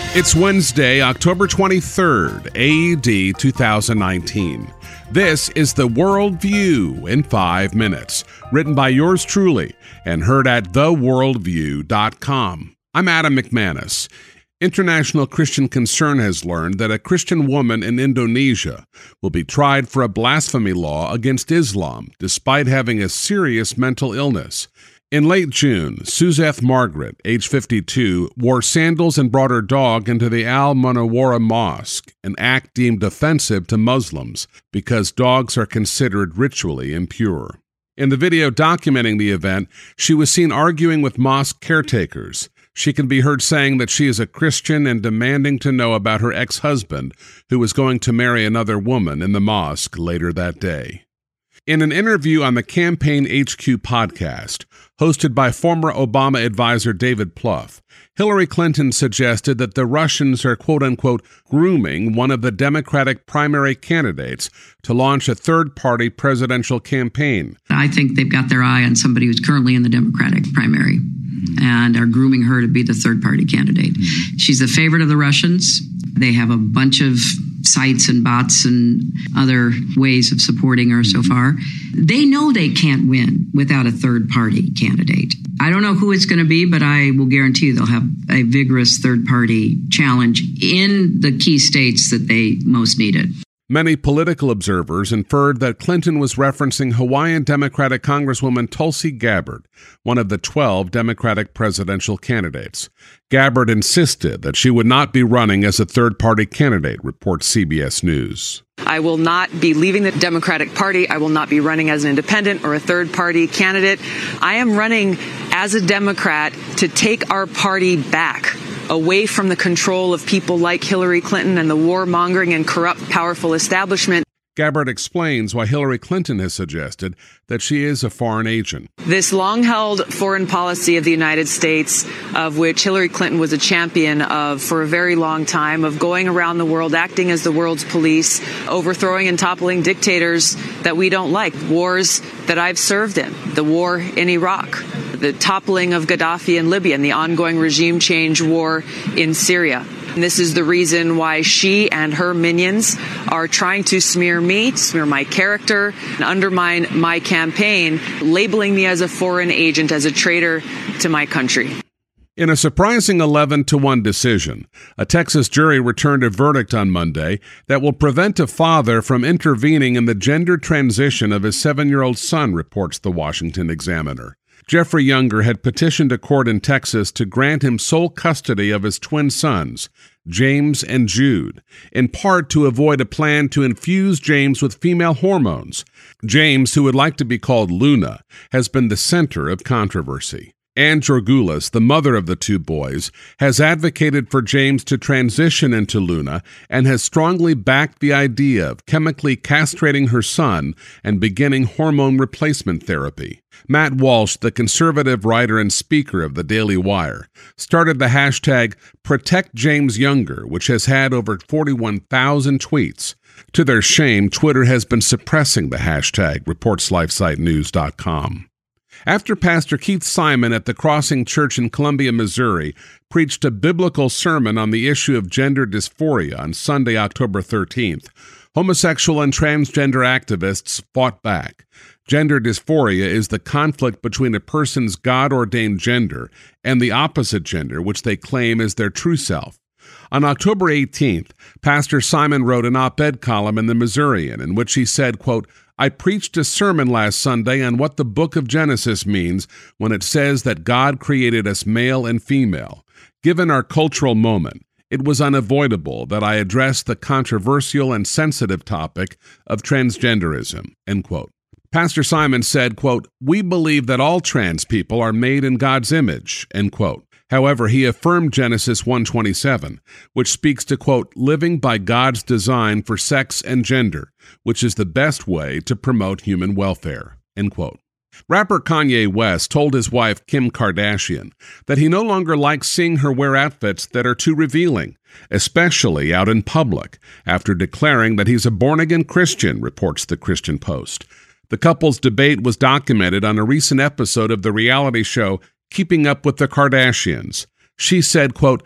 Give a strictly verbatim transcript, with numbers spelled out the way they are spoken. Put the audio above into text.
It's Wednesday, October twenty-third, A D two thousand nineteen. This is The Worldview in five minutes, written by yours truly and heard at the worldview dot com. I'm Adam McManus. International Christian Concern has learned that a Christian woman in Indonesia will be tried for a blasphemy law against Islam, despite having a serious mental illness. In late June, Suzeth Margaret, age fifty-two, wore sandals and brought her dog into the Al Munawwarah Mosque, an act deemed offensive to Muslims because dogs are considered ritually impure. In the video documenting the event, she was seen arguing with mosque caretakers. She can be heard saying that she is a Christian and demanding to know about her ex-husband, who was going to marry another woman in the mosque later that day. In an interview on the Campaign H Q podcast, hosted by former Obama advisor David Plouffe, Hillary Clinton suggested that the Russians are quote-unquote grooming one of the Democratic primary candidates to launch a third-party presidential campaign. I think they've got their eye on somebody who's currently in the Democratic primary and are grooming her to be the third-party candidate. She's a favorite of the Russians. They have a bunch of sites and bots and other ways of supporting her so far. They know they can't win without a third-party candidate. I don't know who it's going to be, but I will guarantee you they'll have a vigorous third-party challenge in the key states that they most need it. Many political observers inferred that Clinton was referencing Hawaiian Democratic Congresswoman Tulsi Gabbard, one of the twelve Democratic presidential candidates. Gabbard insisted that she would not be running as a third-party candidate, reports C B S News. I will not be leaving the Democratic Party. I will not be running as an independent or a third-party candidate. I am running as a Democrat to take our party back, away from the control of people like Hillary Clinton and the warmongering and corrupt, powerful establishment. Gabbard explains why Hillary Clinton has suggested that she is a foreign agent. This long-held foreign policy of the United States, of which Hillary Clinton was a champion of for a very long time, of going around the world, acting as the world's police, overthrowing and toppling dictators that we don't like, wars that I've served in, the war in Iraq, the toppling of Gaddafi in Libya, and the ongoing regime change war in Syria. And this is the reason why she and her minions are trying to smear me, smear my character, and undermine my campaign, labeling me as a foreign agent, as a traitor to my country. In a surprising eleven to one decision, a Texas jury returned a verdict on Monday that will prevent a father from intervening in the gender transition of his seven-year-old son, reports the Washington Examiner. Jeffrey Younger had petitioned a court in Texas to grant him sole custody of his twin sons, James and Jude, in part to avoid a plan to infuse James with female hormones. James, who would like to be called Luna, has been the center of controversy. Ann Georgoulas, the mother of the two boys, has advocated for James to transition into Luna and has strongly backed the idea of chemically castrating her son and beginning hormone replacement therapy. Matt Walsh, the conservative writer and speaker of the Daily Wire, started the hashtag Protect James Younger, which has had over forty-one thousand tweets. To their shame, Twitter has been suppressing the hashtag, reports lifesite news dot com. After Pastor Keith Simon at the Crossing Church in Columbia, Missouri, preached a biblical sermon on the issue of gender dysphoria on Sunday, October thirteenth, homosexual and transgender activists fought back. Gender dysphoria is the conflict between a person's God-ordained gender and the opposite gender, which they claim is their true self. On October eighteenth, Pastor Simon wrote an op-ed column in the Missourian in which he said, quote, I preached a sermon last Sunday on what the book of Genesis means when it says that God created us male and female. Given our cultural moment, it was unavoidable that I address the controversial and sensitive topic of transgenderism, end quote. Pastor Simon said, quote, we believe that all trans people are made in God's image, end quote. However, he affirmed Genesis one twenty-seven, which speaks to, quote, living by God's design for sex and gender, which is the best way to promote human welfare, end quote. Rapper Kanye West told his wife, Kim Kardashian, that he no longer likes seeing her wear outfits that are too revealing, especially out in public, after declaring that he's a born-again Christian, reports the Christian Post. The couple's debate was documented on a recent episode of the reality show Keeping Up with the Kardashians. She said, quote,